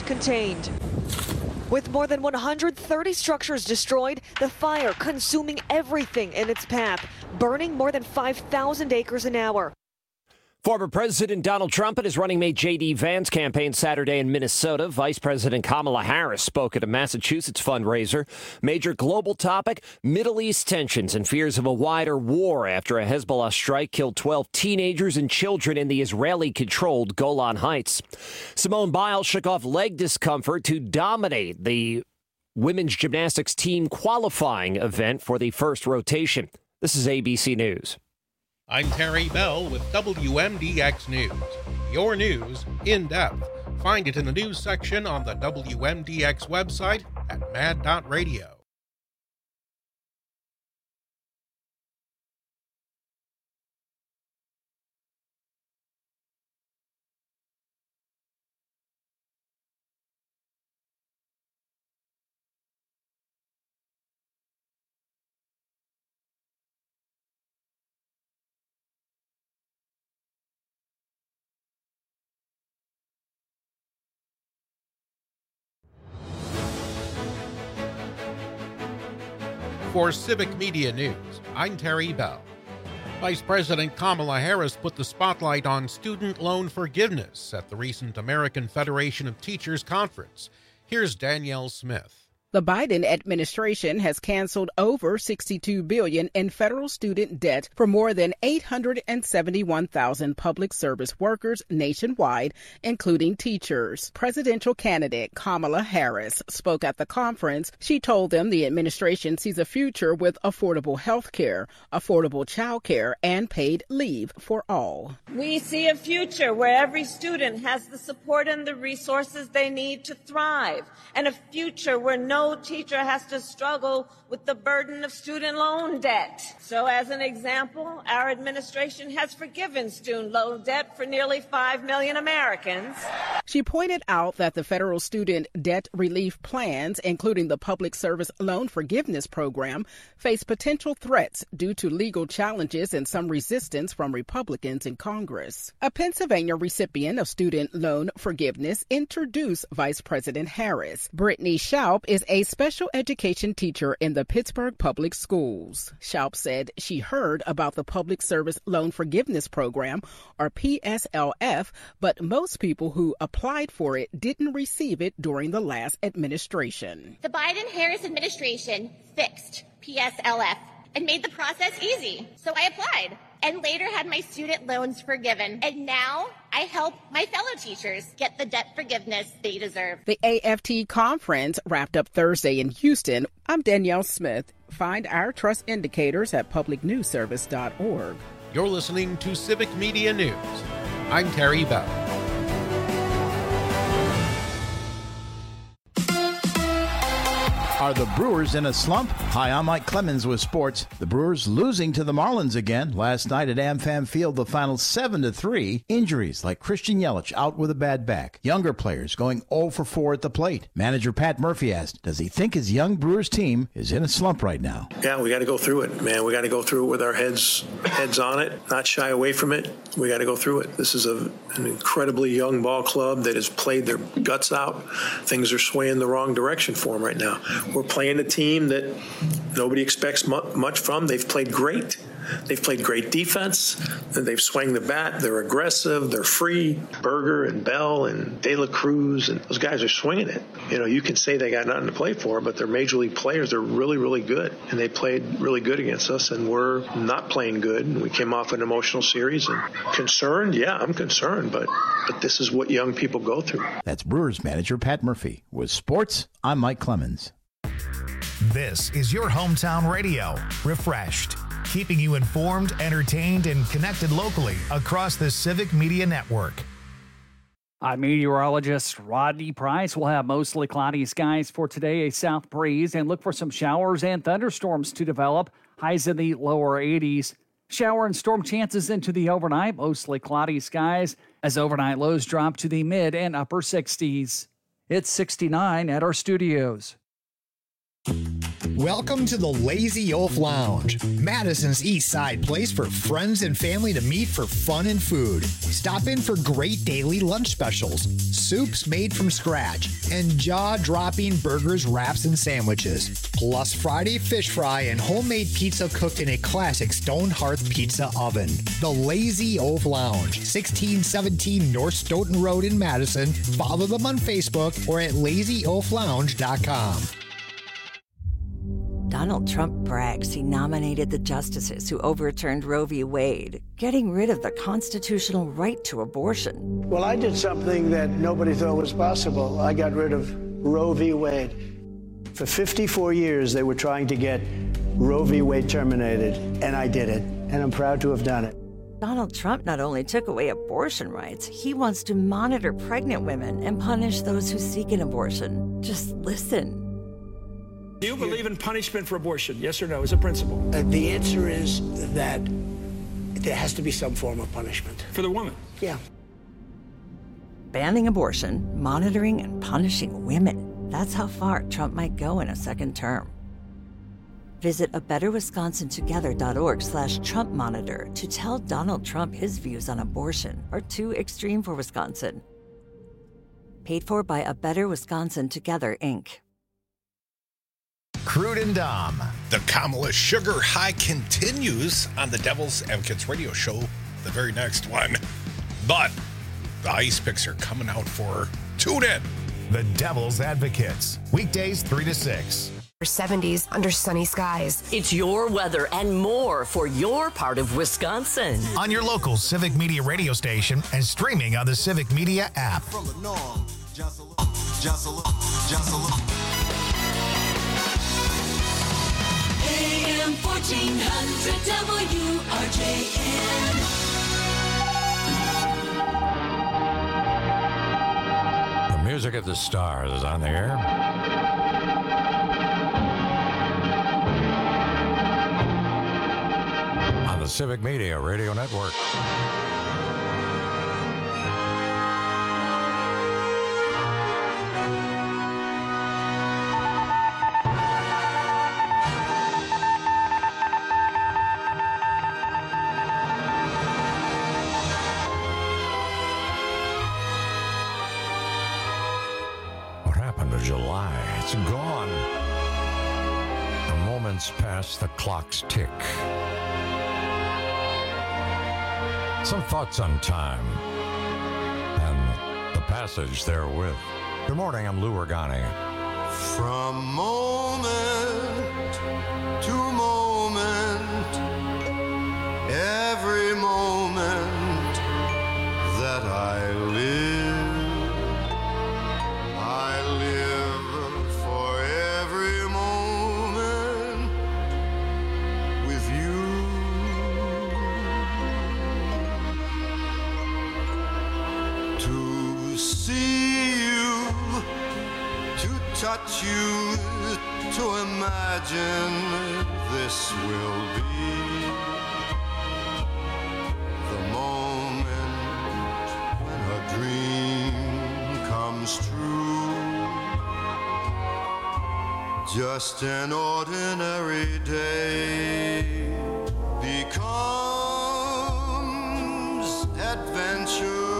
contained. With more than 130 structures destroyed, the fire consuming everything in its path, burning more than 5,000 acres an hour. Former President Donald Trump and his running mate J.D. Vance campaigned Saturday in Minnesota. Vice President Kamala Harris spoke at a Massachusetts fundraiser. Major global topic, Middle East tensions and fears of a wider war after a Hezbollah strike killed 12 teenagers and children in the Israeli-controlled Golan Heights. Simone Biles shook off leg discomfort to dominate the women's gymnastics team qualifying event for the first rotation. This is ABC News. I'm Terry Bell with WMDX News. Your news in depth. Find it in the news section on the WMDX website at mad.radio. For Civic Media News, I'm Terry Bell. Vice President Kamala Harris put the spotlight on student loan forgiveness at the recent American Federation of Teachers conference. Here's Danielle Smith. The Biden administration has canceled over $62 billion in federal student debt for more than 871,000 public service workers nationwide, including teachers. Presidential candidate Kamala Harris spoke at the conference. She told them the administration sees a future with affordable health care, affordable child care, and paid leave for all. We see a future where every student has the support and the resources they need to thrive, and a future where no teacher has to struggle with the burden of student loan debt. So as an example, our administration has forgiven student loan debt for nearly 5 million Americans. She pointed out that the federal student debt relief plans, including the Public Service Loan Forgiveness Program, face potential threats due to legal challenges and some resistance from Republicans in Congress. A Pennsylvania recipient of student loan forgiveness introduced Vice President Harris. Brittany Schaup is a special education teacher in the Pittsburgh Public Schools. Schaup said she heard about the Public Service Loan Forgiveness Program, or PSLF, but most people who applied for it didn't receive it during the last administration. The Biden-Harris administration fixed PSLF and made the process easy, so I applied and later had my student loans forgiven. And now I help my fellow teachers get the debt forgiveness they deserve. The AFT conference wrapped up Thursday in Houston. I'm Danielle Smith. Find our trust indicators at publicnewsservice.org. You're listening to Civic Media News. I'm Terry Bell. Are the Brewers in a slump? Hi, I'm Mike Clemens with sports. The Brewers losing to the Marlins again. Last night at AmFam Field, the final 7-3. Injuries like Christian Yelich out with a bad back. Younger players going 0 for 4 at the plate. Manager Pat Murphy asked, does he think his young Brewers team is in a slump right now? Yeah, we got to go through it, man. We got to go through it with our heads on it, not shy away from it. We got to go through it. This is an incredibly young ball club that has played their guts out. Things are swaying the wrong direction for them right now. We're playing a team that nobody expects much from. They've played great. They've played great defense. They've swung the bat. They're aggressive. They're free. Berger and Bell and De La Cruz, and those guys are swinging it. You know, you can say they got nothing to play for, but they're major league players. They're really, really good, and they played really good against us, and we're not playing good. And we came off an emotional series. And concerned? Yeah, I'm concerned, but this is what young people go through. That's Brewers manager Pat Murphy. With sports, I'm Mike Clemens. This is your hometown radio, Refreshed, keeping you informed, entertained, and connected locally across the Civic Media Network. I'm meteorologist Rodney Price. We'll have mostly cloudy skies for today, a south breeze, and look for some showers and thunderstorms to develop. Highs in the lower 80s. Shower and storm chances into the overnight, mostly cloudy skies, as overnight lows drop to the mid and upper 60s. It's 69 at our studios. Welcome to the Lazy Oaf Lounge, Madison's East Side place for friends and family to meet for fun and food. Stop in for great daily lunch specials, soups made from scratch, and jaw-dropping burgers, wraps, and sandwiches. Plus Friday fish fry and homemade pizza cooked in a classic stone hearth pizza oven. The Lazy Oaf Lounge, 1617 North Stoughton Road in Madison. Follow them on Facebook or at lazyoaflounge.com. Donald Trump brags he nominated the justices who overturned Roe v. Wade, getting rid of the constitutional right to abortion. Well, I did something that nobody thought was possible. I got rid of Roe v. Wade. For 54 years, they were trying to get Roe v. Wade terminated, and I did it, and I'm proud to have done it. Donald Trump not only took away abortion rights, he wants to monitor pregnant women and punish those who seek an abortion. Just listen. Do you believe in punishment for abortion? Yes or no, as a principle? The answer is that there has to be some form of punishment. For the woman? Yeah. Banning abortion, monitoring and punishing women. That's how far Trump might go in a second term. Visit abetterwisconsintogether.org/Trump Monitor to tell Donald Trump his views on abortion are too extreme for Wisconsin. Paid for by A Better Wisconsin Together, Inc. Crude and Dom. The Kamala sugar high continues on the Devil's Advocates radio show, the very next one. But the ice picks are coming out for her. Tune in. The Devil's Advocates. Weekdays 3 to 6. 70s under sunny skies. It's your weather and more for your part of Wisconsin. On your local Civic Media radio station and streaming on the Civic Media app. From the norm, just a little. AM 1400 WRJN. The music of the stars is on the air. On the Civic Media Radio Network. July. It's gone. The moments pass, the clocks tick. Some thoughts on time and the passage therewith. Good morning, I'm Lou Organi. From moment to moment, every moment that I live for every moment with you. To see you, to touch you, to imagine this will be the moment when a dream comes true. Just an ordinary day becomes adventure,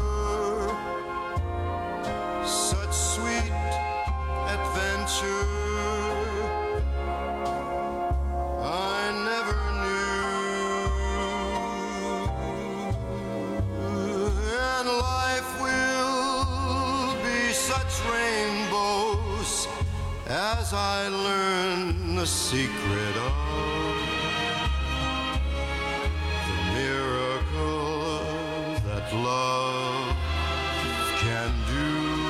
such sweet adventure I never knew. And life will be such rainbows as I learn the secret of the miracle that love can do.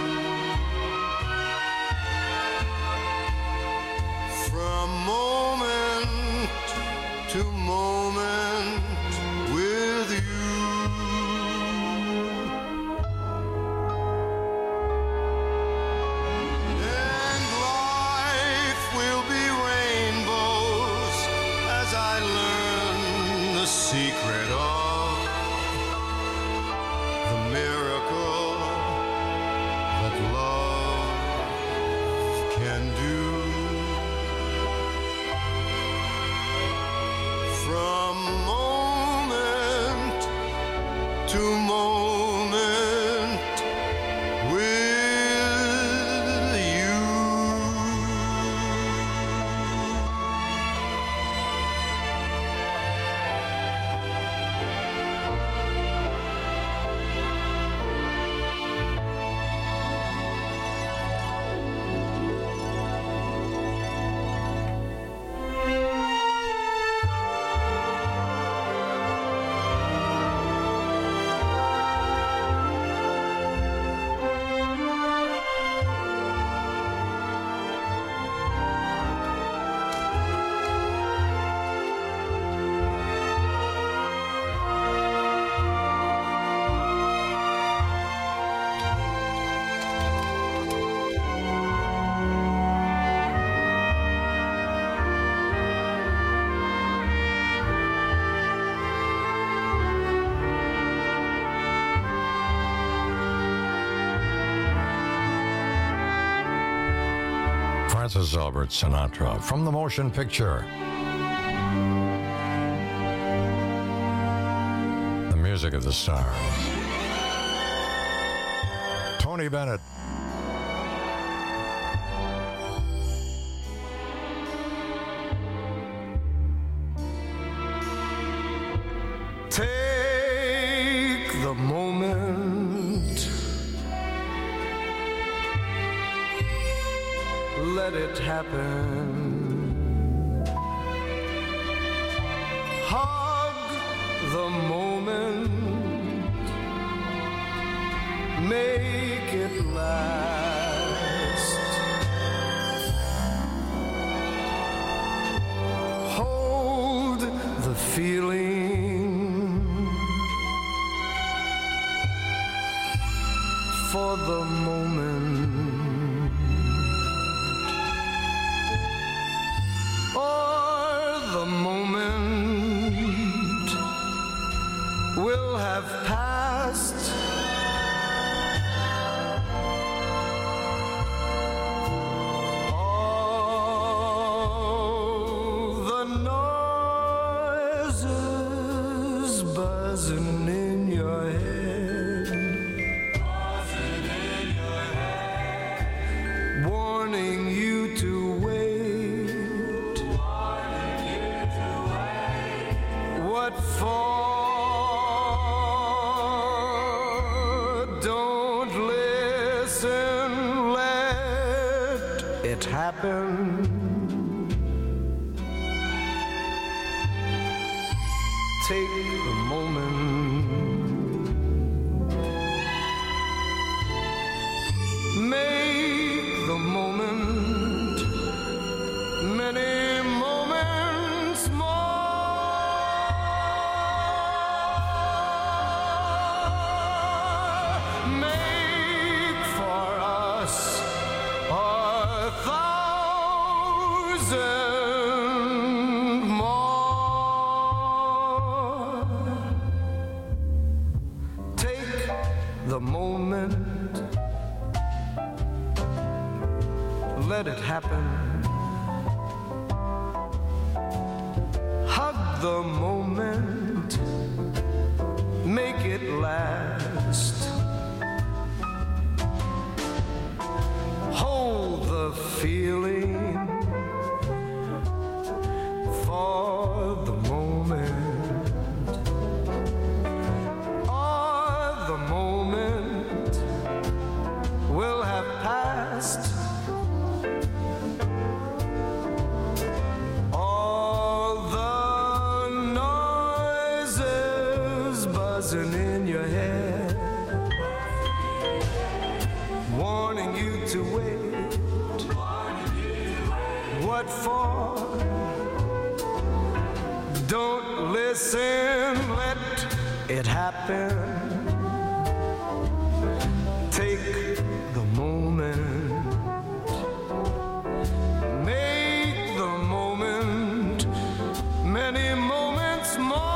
From moment to moment with you. Francis Albert Sinatra from the motion picture. The Music of the Stars. Tony Bennett. Take the moment, let it happen. Hug the moment, make it last. Hold the feeling, for the moment, or the moment will have passed. All the noises buzzing in your head, warning you to wait. What for? Don't listen, let it happen. Take the moment, make the moment many moments more. Make for us a thousand more. Take the moment, let it happen. Hug the moment, make it last. Hold the feeling for the moment, or the moment will have passed. In your head, warning you to wait. What for? Don't listen, let it happen. Take the moment, make the moment many moments more.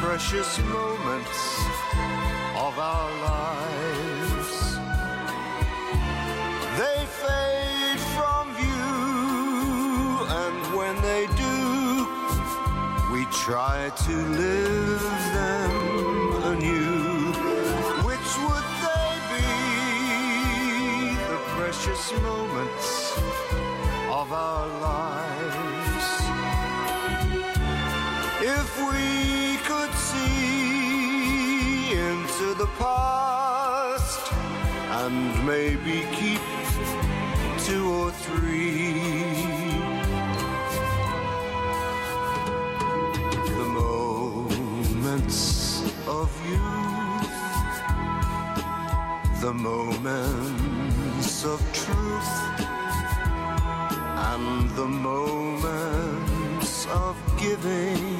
precious moments of our lives. They fade from view, and when they do, we try to live them anew. Which would they be, the precious moments of our lives? If we could see into the past and maybe keep 2 or 3 the moments of youth, the moments of truth, and the moments of giving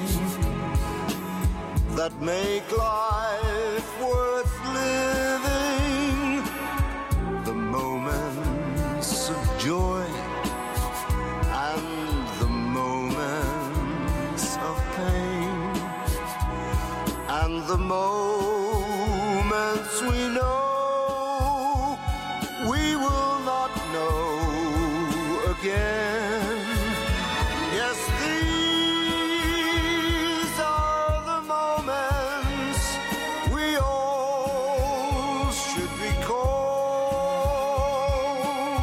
that make life worth living, the moments of joy and the moments of pain, and the moments we know we will not know again. Yes, these are the moments we all should recall,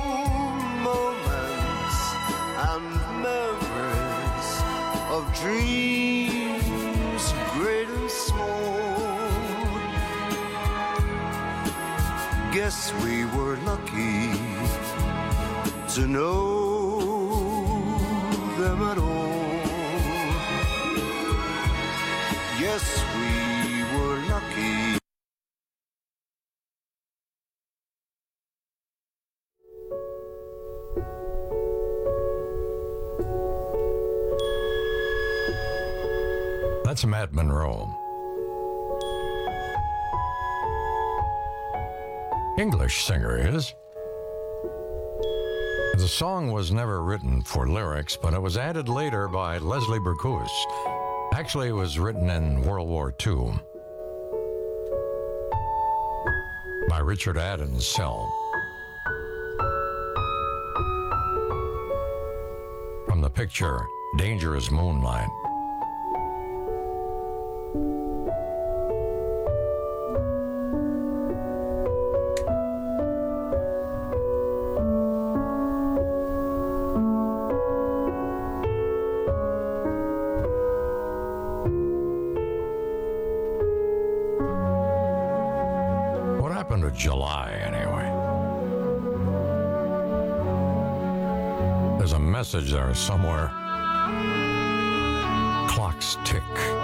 moments and memories of dreams great and small. Guess we were lucky to know them at all. Yes, we were lucky. That's Matt Monroe. English singer is. The song was never written for lyrics, but it was added later by Leslie Berkowitz. Actually, it was written in World War II by Richard Adams-Sell. From the picture, Dangerous Moonlight. July, anyway. There's a message there somewhere. Clocks tick.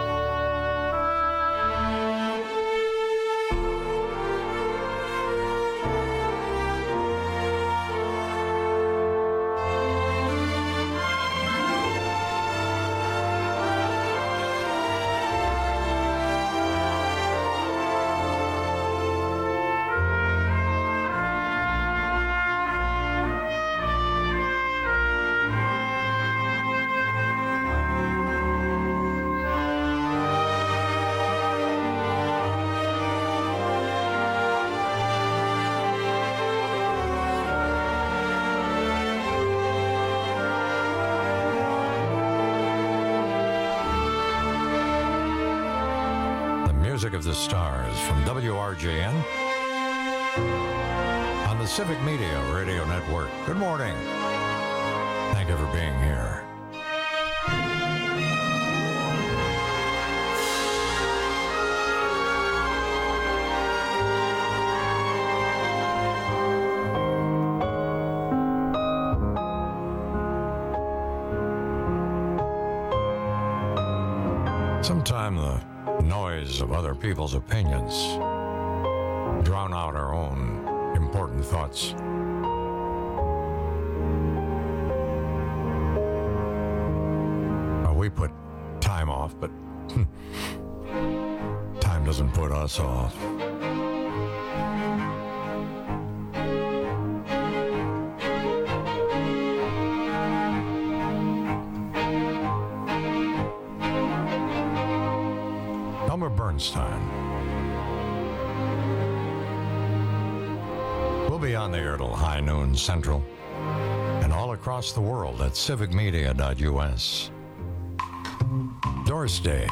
Music of the Stars from WRJN on the Civic Media Radio Network. Good morning. Thank you for being here. Sometime the noise of other people's opinions drown out our own important thoughts. We put time off, but time doesn't put us off. Boomer Bernstein. We'll be on the air till high noon Central and all across the world at civicmedia.us. Doris Day.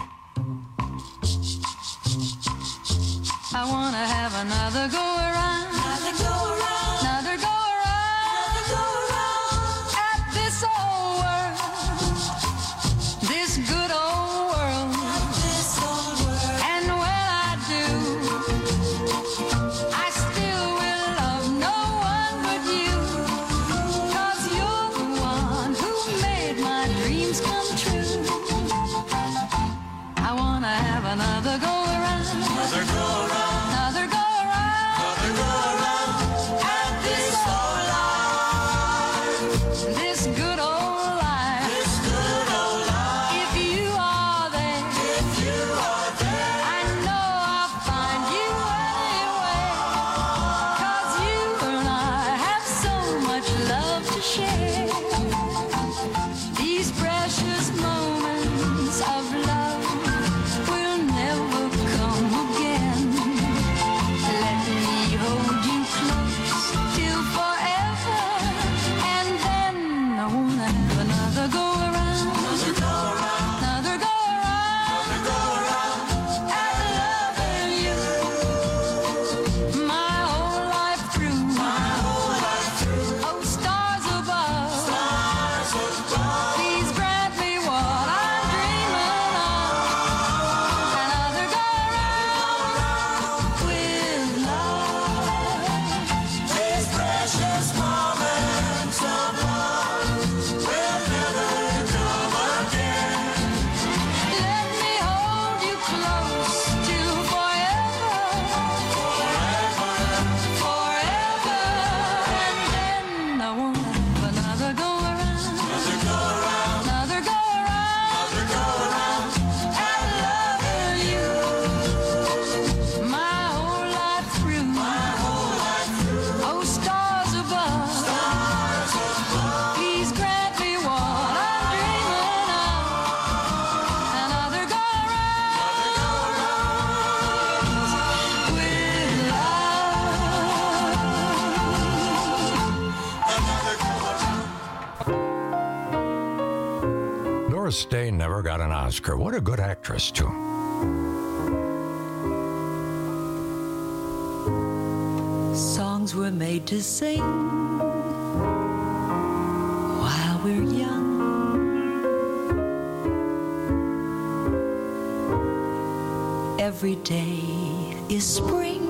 I want to have another go around. Another go around. Another go around. Another go around. At this old world. This good old world. At this old world. And when I do, I still will love no one but you. 'Cause you're the one who made my dreams come true. I want to have another go around. Another go around. Another go around. Another go around. At this old life. This good old life. This good old life. If you are there. If you are there. I know I'll find you anyway. 'Cause you and I have so much love to share. These precious moments of love will never come again. Let me hold you close till forever, and then I wanna have another go around. Another go around. Another go around. Another go around. And loving you my whole life through. My whole life through. Oh, stars above. Stars above. Please grant me what I'm dreaming of. Another go around with love. These precious moments of love will never come again. Let me hold you close till forever. Forever. Forever. And then I wanna have another go around. Another go around. Another go around. Another go around. And loving you my whole life through. My whole life through. Oh, stars above. Stars above. Please grant me what I'm dreaming of. Another go around. With love. Doris Day never got an Oscar. What a good actress, too. Songs were made to sing while we're young. Every day is spring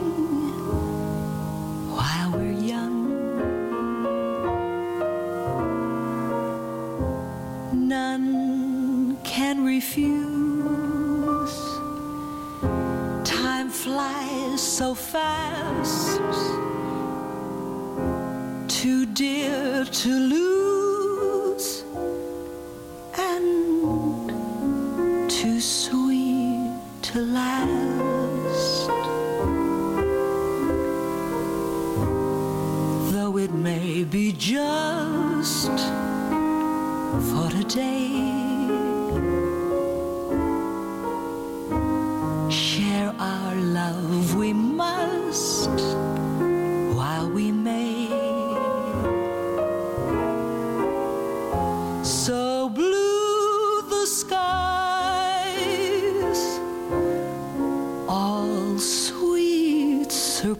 while we're young. None can refuse. Time flies so fast, too dear to lose, and too sweet to last. Though it may be just for today, share our love we must while we may. So blue the skies, all sweet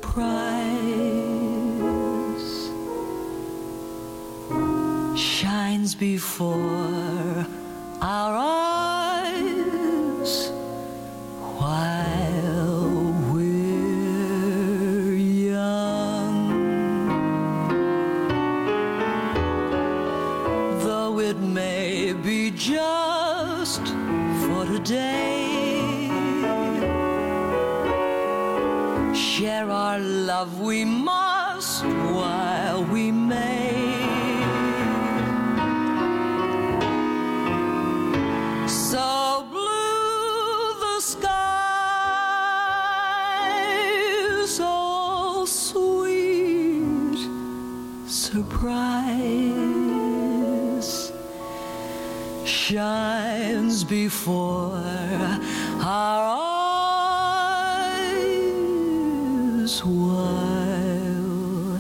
surprise shines before our eyes while we're young. Though it may be just for today, share our love we must while we may. So blue the skies, all sweet surprise shines before our eyes. us while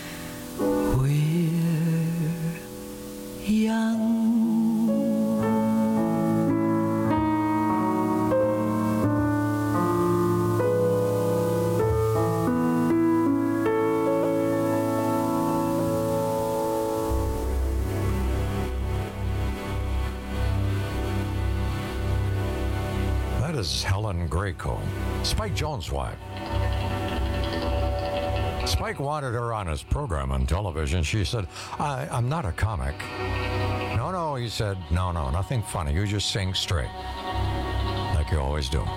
we're young. That is Helen Grayco, Spike Jones' wife. Spike wanted her on his program on television. She said, I'm not a comic. No, he said, no, nothing funny. You just sing straight, like you always do.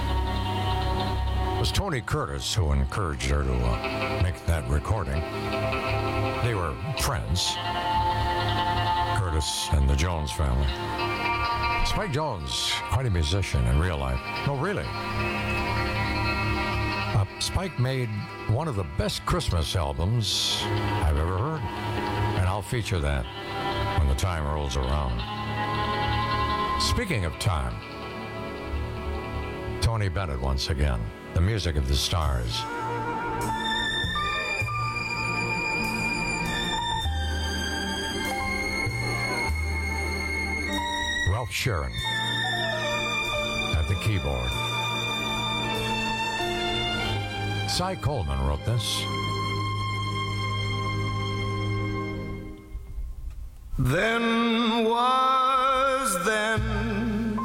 It was Tony Curtis who encouraged her to make that recording. They were friends, Curtis and the Jones family. Spike Jones, quite a musician in real life. No, really. Spike made one of the best Christmas albums I've ever heard, and I'll feature that when the time rolls around. Speaking of time, Tony Bennett once again, the music of the stars. Ralph Sharon at the keyboard. Cy Coleman wrote this. Then was then,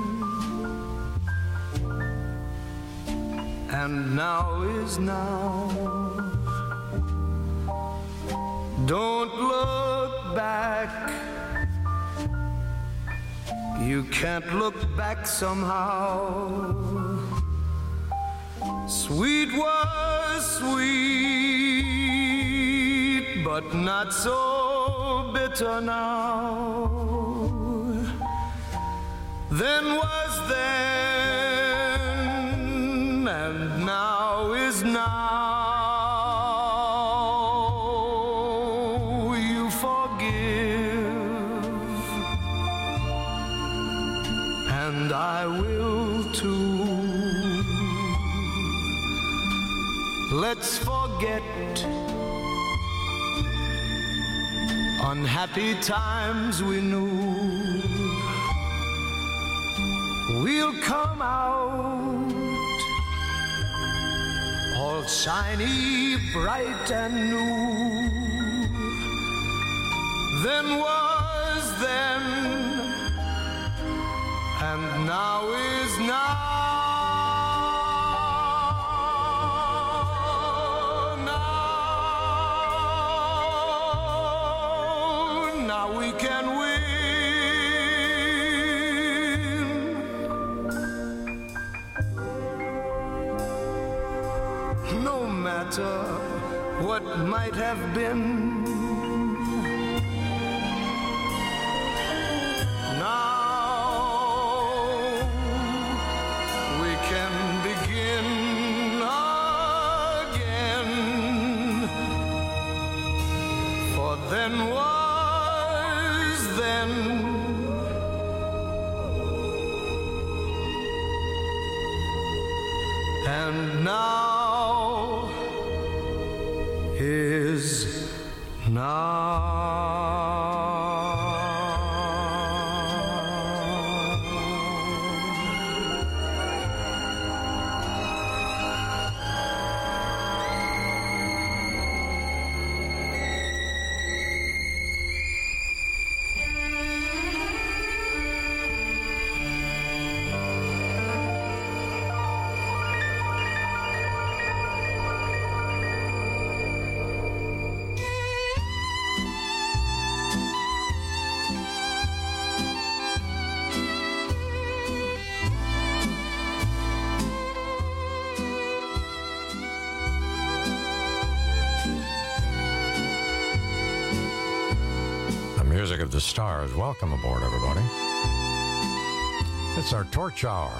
and now is now. Don't look back. You can't look back somehow. Sweet was sweet, but not so bitter now. Then was then, and now is now. You forgive, and I will too. Let's forget unhappy times we knew. We'll come out all shiny, bright and new. Then was then, and now is now. Now we can win. No matter what might have been. Then was then, and now is now. Music of the stars. Welcome aboard, everybody. It's our torch hour.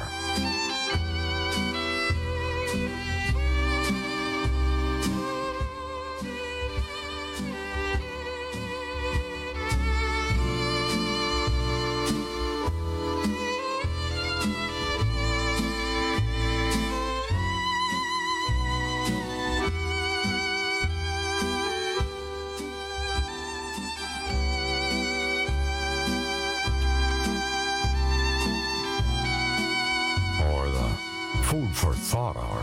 Food for thought hour,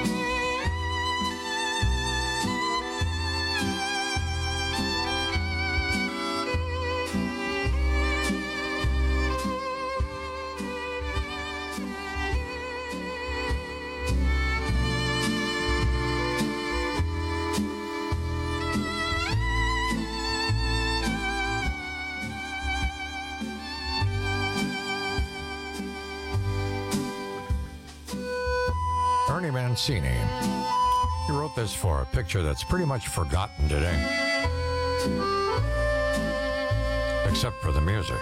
Ernie Mancini. He wrote this for a picture that's pretty much forgotten today. Except for the music.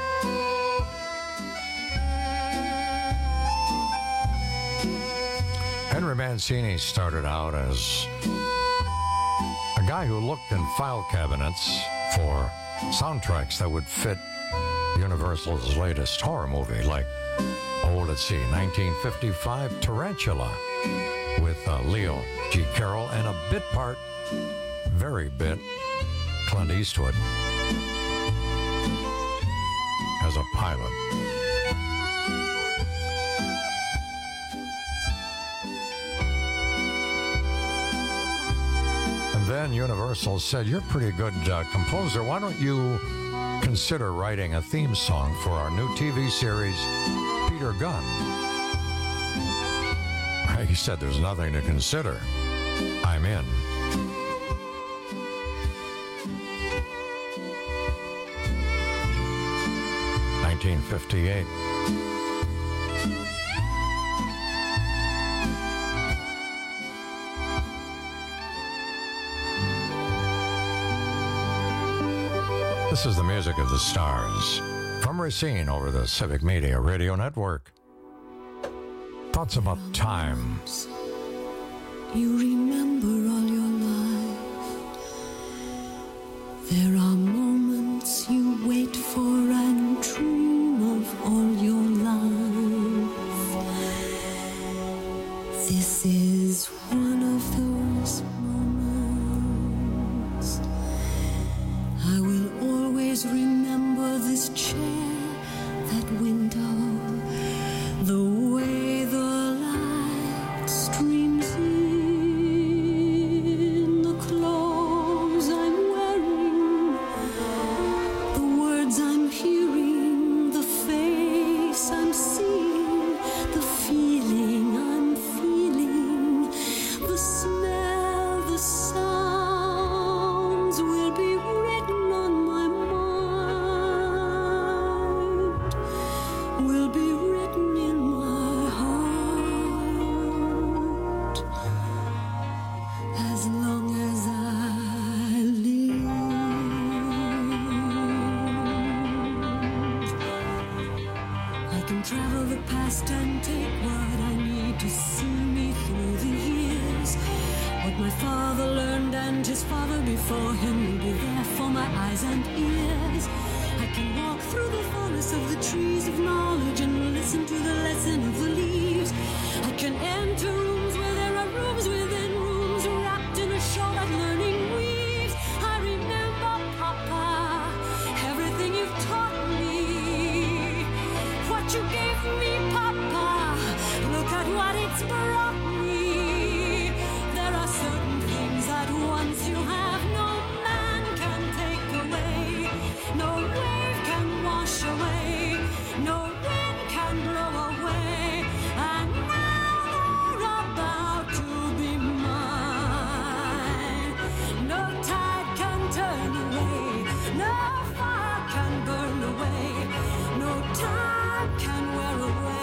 Henry Mancini started out as a guy who looked in file cabinets for soundtracks that would fit Universal's latest horror movie, like, let's see, 1955 Tarantula with Leo G. Carroll and a bit part, very bit, Clint Eastwood as a pilot. And then Universal said, "You're a pretty good composer. Why don't you consider writing a theme song for our new TV series, Peter Gunn?" He said, "There's nothing to consider. I'm in." (1958). This is the music of the stars from Racine over the Civic Media Radio Network. Thoughts about time. You remember all your life. There are moments you wait for and dream of all your life. This is one of those moments. I will always remember this chair, that window, the way the light streams in, the clothes I'm wearing, the words I'm hearing, the face I'm seeing, the feeling I'm feeling, the smell, the sounds will be written on my mind, will be written in my heart, as long as I live. I can travel the past and take what I need to see me through the years. What my father learned and his father before him will be there for my eyes and ears. I can walk through the forest of the trees of knowledge and listen to the lesson of the leaves. I can enter rooms where there are rooms within rooms, wrapped in a shawl that learning weaves. I remember, Papa, everything you've taught me, what you gave me, Papa. Look at what it's brought me. There are certain things that once you have, no man can take away, no wave can wash away, no wind can blow away. And now you're about to be mine. No tide can turn away, no fire can burn away, no time can wear away.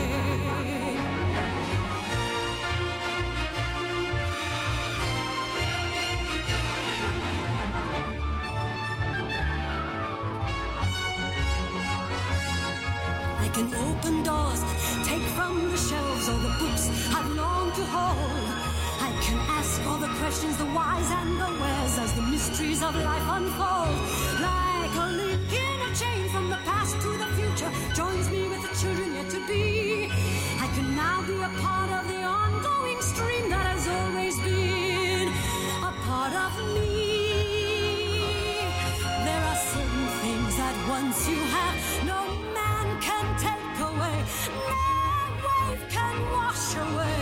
I can open doors, take from the shelves all the books I've longed to hold. I can ask all the questions, the whys and the wheres, as the mysteries of life unfold. Like a link in a chain from the past to the future, joins me with the children yet to be. I can now be a part of the ongoing stream that has always been a part of me. There are certain things that once you have, no man can take away, no wave can wash away.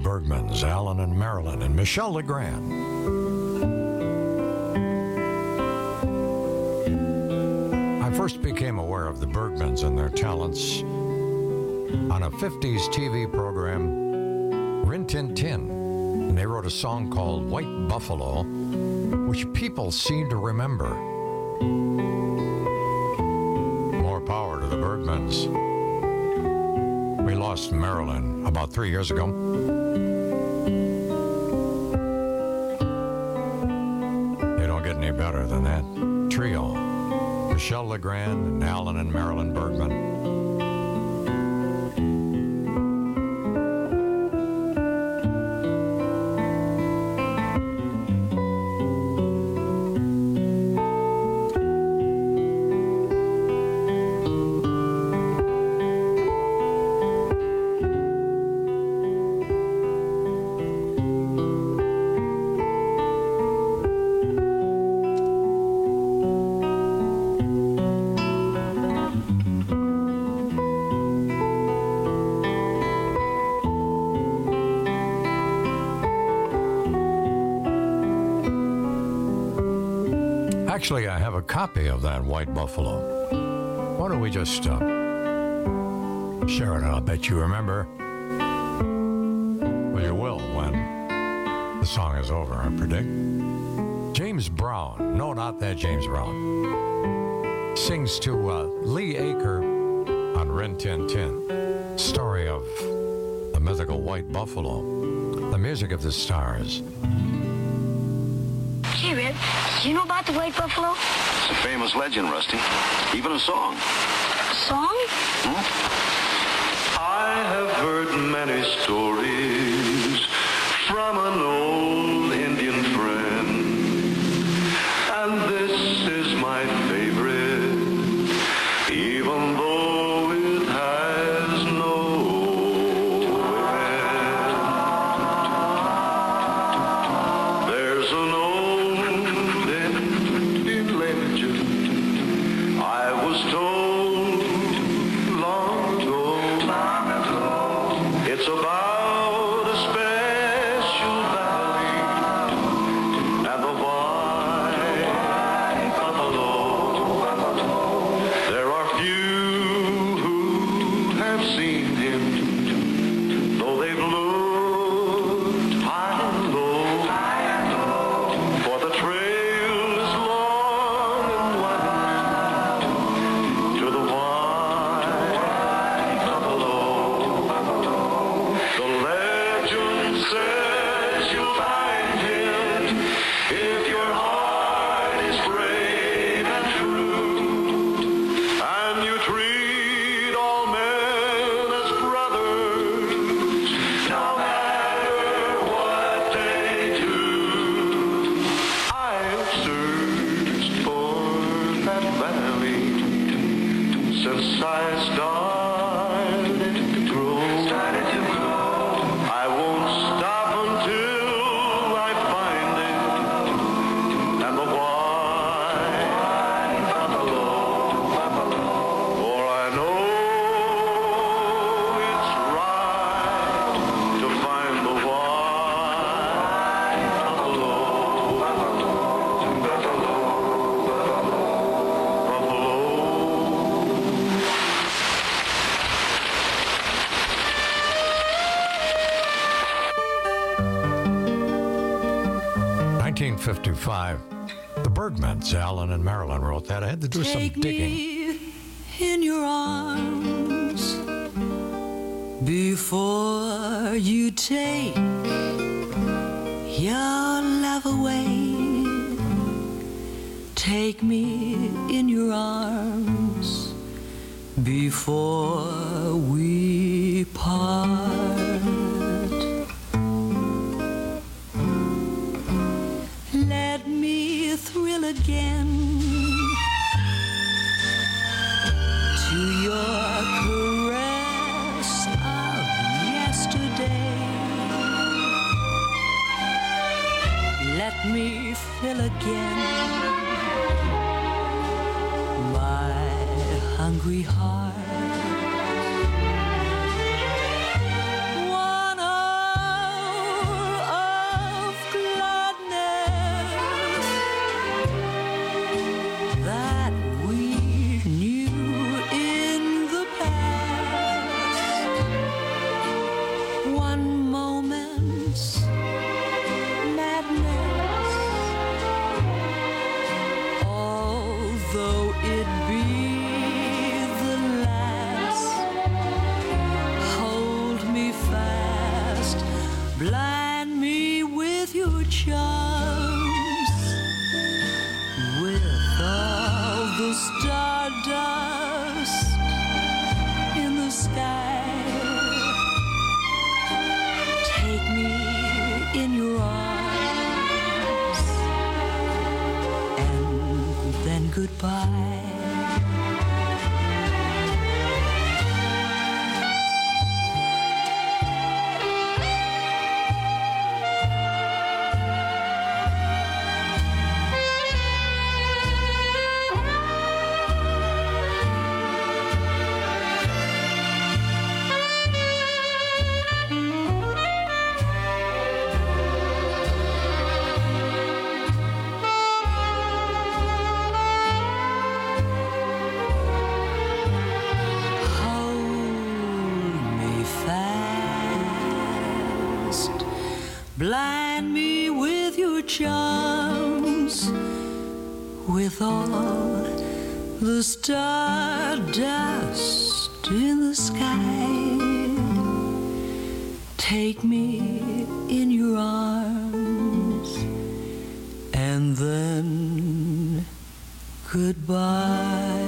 Bergmans, Alan and Marilyn, and Michelle Legrand. I first became aware of the Bergmans and their talents on a 50s TV program, Rin Tin Tin, and they wrote a song called White Buffalo, which people seem to remember. More power to the Bergmans. We lost Marilyn about 3 years ago. They don't get any better than that trio. Michelle Legrand and Alan and Marilyn Bergman. Actually, I have a copy of that White Buffalo. Why don't we just share it? I'll bet you remember. Well, you will when the song is over, I predict. James Brown, no, not that James Brown, sings to Lee Aker on Rin Tin Tin, story of the mythical White Buffalo, the music of the stars. Hey, Red, you know about the White Buffalo? It's a famous legend, Rusty. Even a song. A song? I have heard many stories from an old Indian friend, and this is my favorite, even though it has no end. There's an old Indian legend I was told long ago. It's about a special valley and the white buffalo. There are few who have seen him, though they've looked high and low. For the trail is long and winding to the white buffalo. The legend says you'll find him if your heart is brave and true, and you treat all men as brothers, no matter what they do. I've searched for that valley since I started to grow. I won't stop until I find it and the white buffalo. For I know it's right to find the white buffalo. Buffalo. 1955. The Bergmans, Alan and Marilyn wrote that. I had to do some Take digging. me in your arms before you take your love away. Take me in your arms before we part. Let me thrill again to your caress of yesterday. Let me fill again my hungry heart. One of arms with all the stardust in the sky. Take me in your arms and then goodbye. Blind me with your charms, with all the stardust in the sky. Take me in your arms and then goodbye.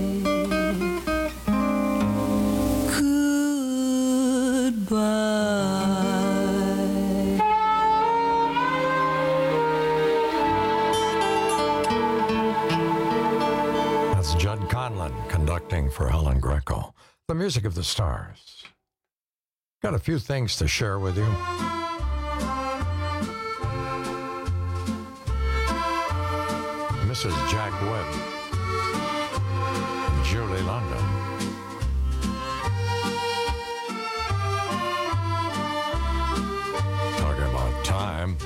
Conducting for Helen Greco. The music of the stars. Got a few things to share with you. Mrs. Jack Webb, Julie London. Talking about time.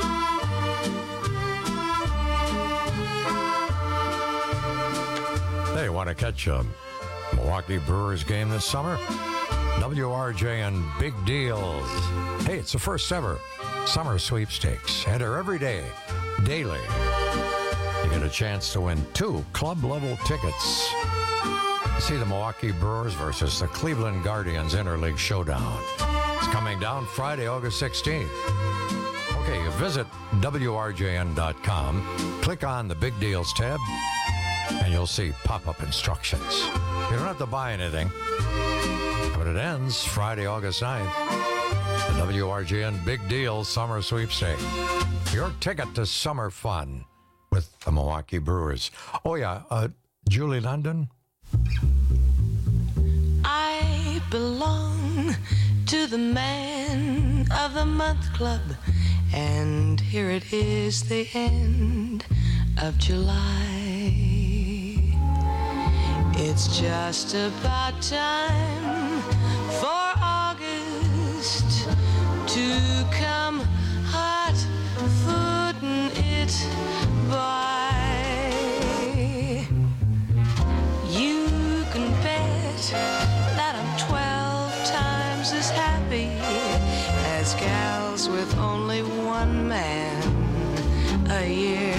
Hey, want to catch a Milwaukee Brewers game this summer? WRJ and Big Deals. Hey, it's the first ever summer sweepstakes. Enter every day, daily. You get a chance to win 2 club-level tickets. See the Milwaukee Brewers versus the Cleveland Guardians Interleague Showdown. It's coming down Friday, August 16th. Okay, you visit WRJN.com, click on the Big Deals tab, and you'll see pop-up instructions. You don't have to buy anything, but it ends Friday, August 9th. The WRGN Big Deal Summer Sweepstakes. Your ticket to summer fun with the Milwaukee Brewers. Oh, yeah, Julie London? I belong to the Man of the Month Club, and here it is, the end of July. It's just about time for August to come hot-footing it by. You can bet that I'm 12 times as happy as gals with only one man a year.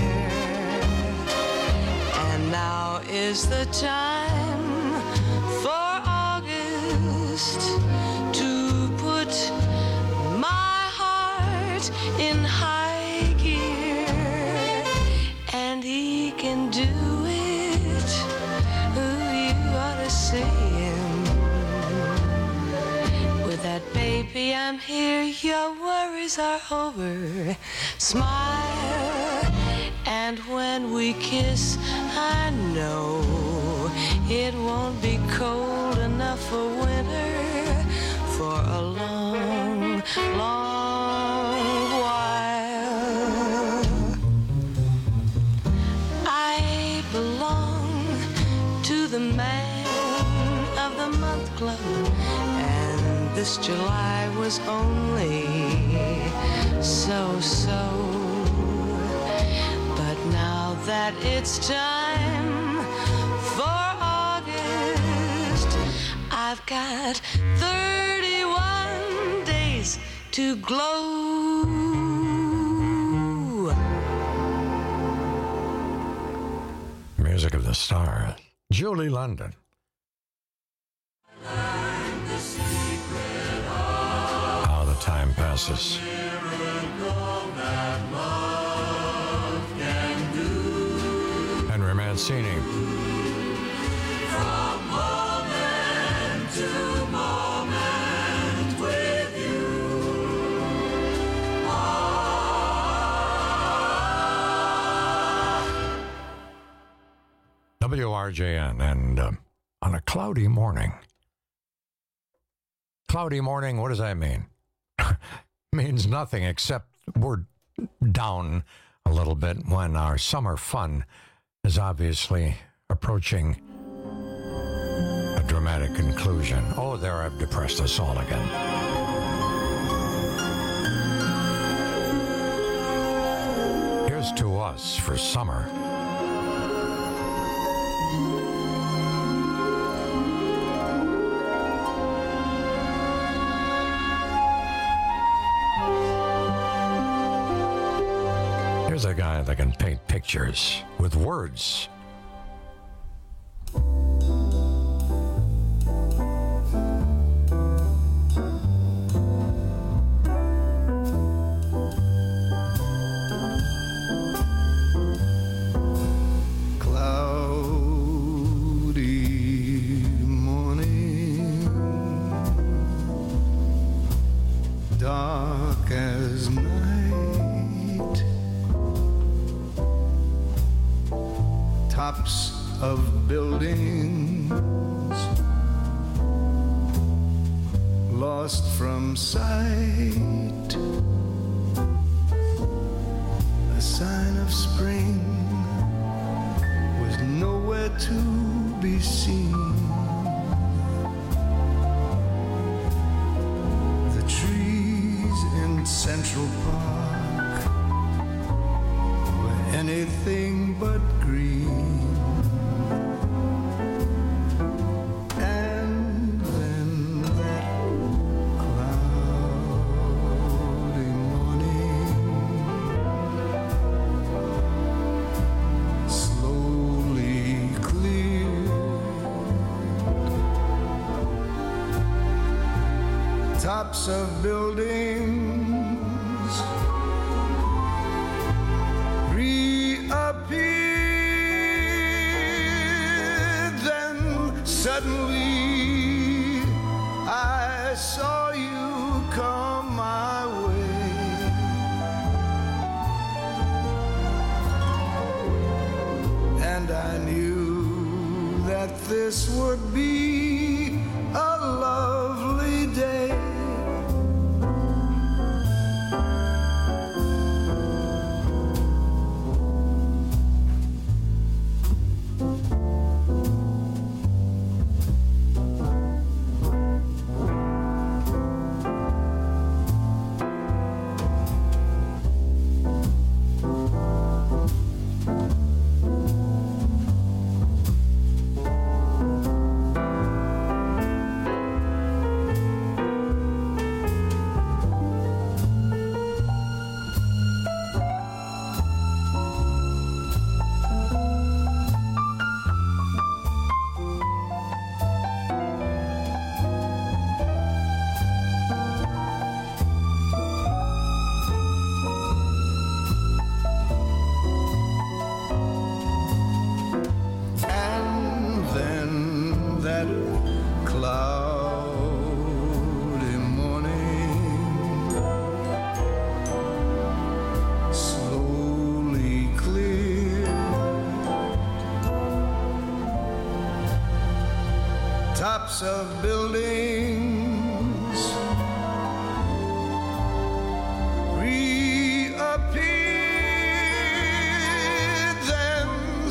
And now is the time for August to put my heart in high gear, and he can do it. Ooh, you ought to see him. With that baby, I'm here, your worries are over. Smile, and when we kiss, I know it won't be cold enough for winter for a long, long while. I belong to the Man of the Month Club, and this July was only so-so. But now that it's time for August, I've got 31 days to glow. Music of the stars. Julie London. How the time passes. Mancini. From moment to moment with you. WRJN, and on a cloudy morning. Cloudy morning, what does that mean? Means nothing except we're down a little bit when our summer fun is obviously approaching a dramatic conclusion. Oh, there, I've depressed us all again. Here's to us for summer. Here's a guy that can paint pictures with words. Cloudy morning, dark as night. Tops of buildings lost from sight. A sign of spring was nowhere to be seen. The trees in Central Park were anything but green. And then that cloudy morning slowly cleared. Tops of buildings reappeared. Then suddenly I saw you come my way. And I knew that this would be a lovely day. Cloudy morning slowly clear. Tops of buildings reappeared. Then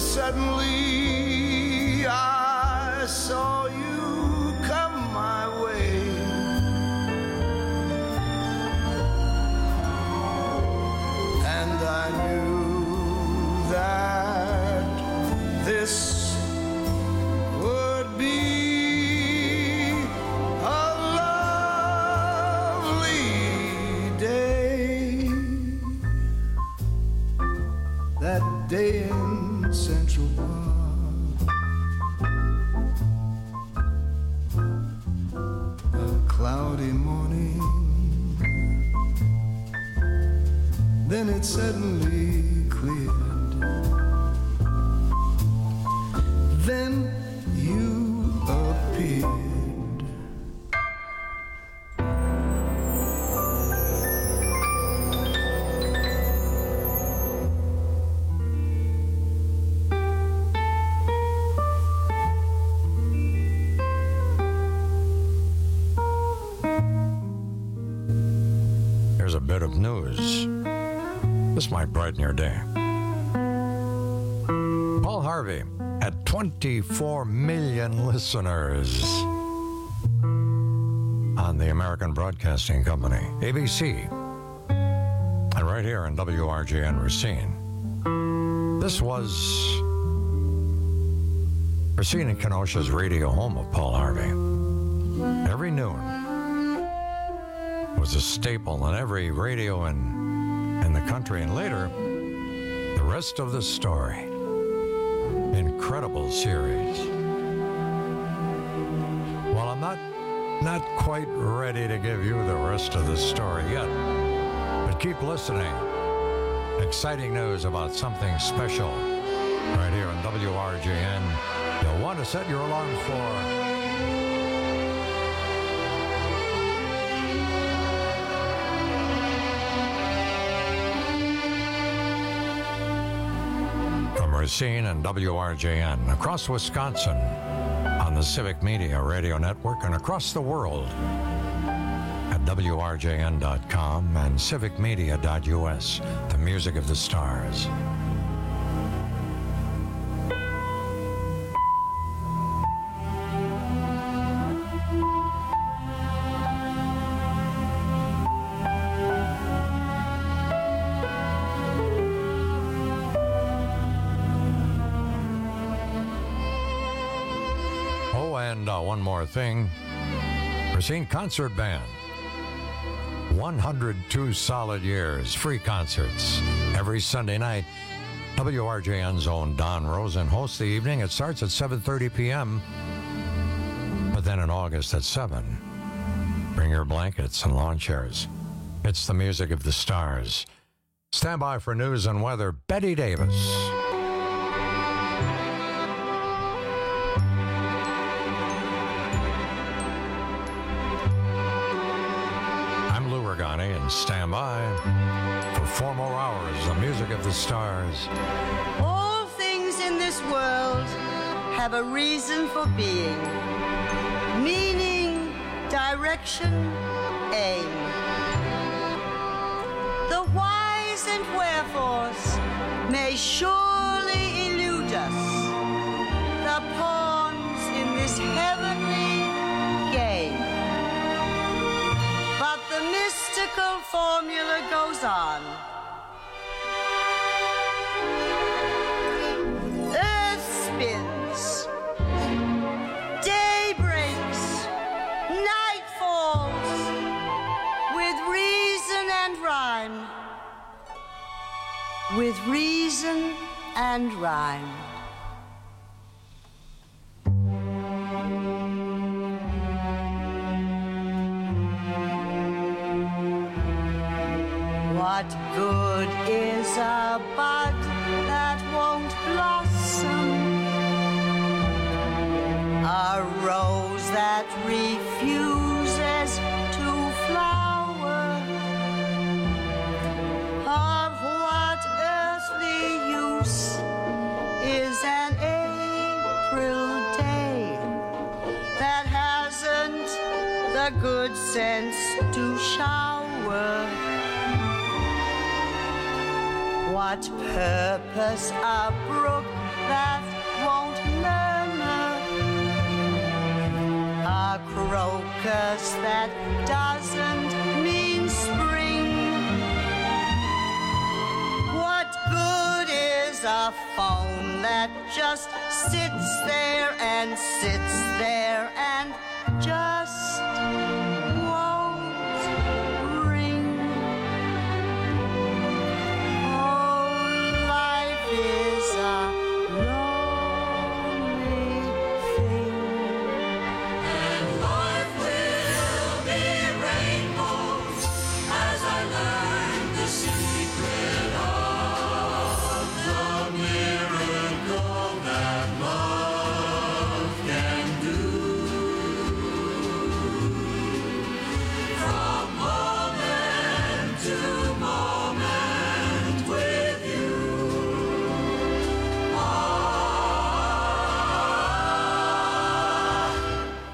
suddenly I saw you come my way. And I knew that this would be a lovely day. That day in Central Park, a cloudy morning. Then it suddenly cleared. of news. This might brighten your day. Paul Harvey had 24 million listeners on the American Broadcasting Company, ABC, and right here in WRJN Racine. This was Racine and Kenosha's radio home of Paul Harvey. Every noon was a staple in every radio in the country, and later, the rest of the story. Incredible series. Well, I'm not quite ready to give you the rest of the story yet, but keep listening. Exciting news about something special right here on WRJN. You'll want to set your alarms for. Racine and WRJN across Wisconsin on the Civic Media Radio Network and across the world at WRJN.com and civicmedia.us, the music of the stars. One more thing. Racine Concert Band. 102 solid years. Free concerts every Sunday night. WRJN's own Don Rosen hosts the evening. It starts at 7:30 p.m. But then in August at 7, bring your blankets and lawn chairs. It's the music of the stars. Stand by for news and weather. Betty Davis. And stand by for 4 more hours, the music of the stars. All things in this world have a reason for being. Meaning, direction, aim. The whys and wherefores may surely elude us. The pawns in this heavenly game. But the mystical formula goes on. Earth spins, day breaks, night falls, with reason and rhyme. With reason and rhyme. What good is a bud that won't blossom? A rose that refuses to flower? Of what earthly use is an April day that hasn't the good sense to shower? What purpose a brook that won't murmur? A crocus that doesn't mean spring? What good is a phone that just sits there and just won't ring? Is a lonely thing. And life will be rainbows as I learn the secret of the miracle that love can do. From moment to moment with you.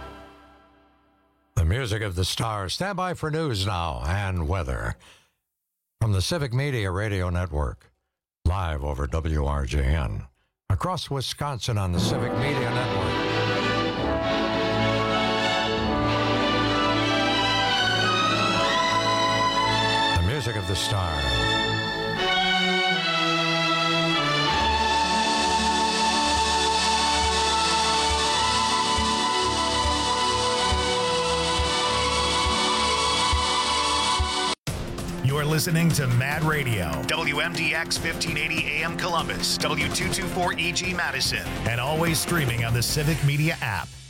Music of the stars. Stand by for news now and weather. from the Civic Media Radio Network, live over WRJN, across Wisconsin on the Civic Media Network. The music of the stars. You're listening to Mad Radio, WMDX 1580 AM Columbus, W224 EG Madison, and always streaming on the Civic Media app.